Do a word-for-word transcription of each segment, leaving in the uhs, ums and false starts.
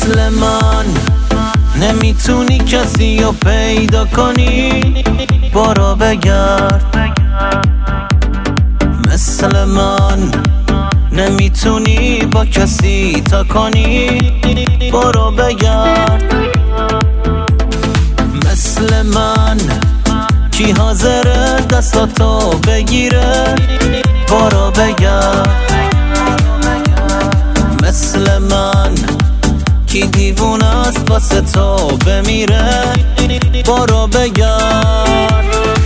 مثل من نمیتونی کسی رو پیدا کنی، برو بگرد. مثل من نمیتونی با کسی تا کنی، برو بگرد. مثل من کی حاضره دستاتو بگیره، برو بگرد. مثل من کی دیوونه است واسه تو بمیره، برو بگرد.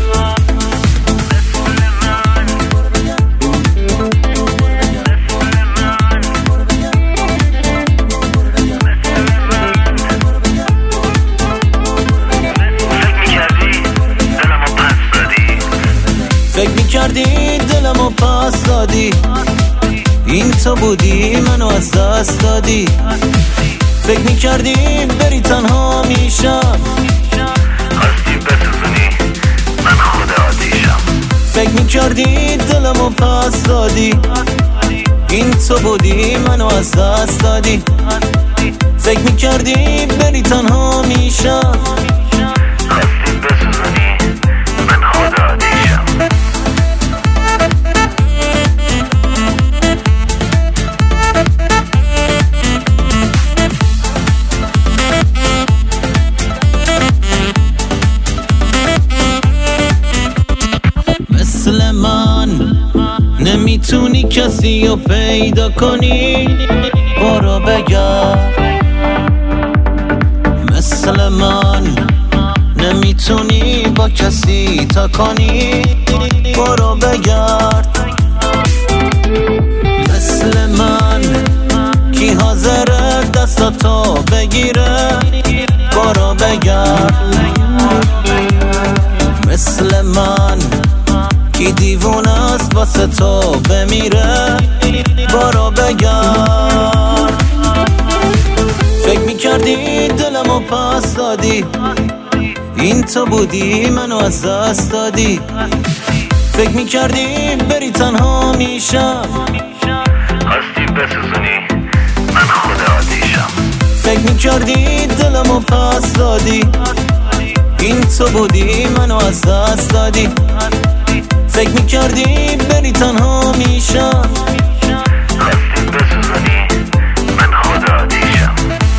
فکر میکردی دلمو پس دادی، این تو بودی منو از دست دادی. فکر میکردی بری تنها میشم، خواستی بسوزونی من خود عادیشم. فکر میکردی دلمو پس دادی، این تو بودی منو از دست دادی. فکر میکردی بری تنها میشم، خواستی بسوزونی من خود عادیشم. مثل من نمیتونی کسی رو پیدا کنی، برو بگرد. مثل من نمیتونی با کسی تا کنی، برو بگرد. مثل من کی حاضره دستاتو بگیره، برو بگرد. مثل من کی دیوونه است واسه تو بمیره، برو بگرد. فکر میکردی دلمو پس دادی، این تو بودی منو از دست دادی. فکر میکردی بری تنها میشم، خواستی بسوزونی من خود عادیشم. فکر میکردی دلمو پس دادی، این تو بودی منو از دست دادی. فکر میکردی بری تنها میشم، خواستی بسوزونی من خود عادیشم.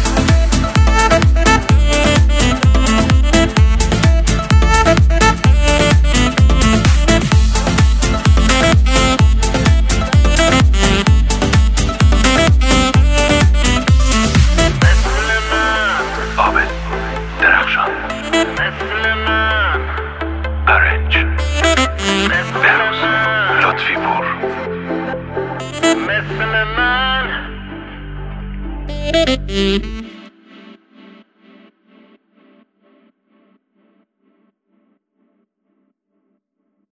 مثل من عابد درخشان، مثل من برنج، بهروز لطفی پور، مثل من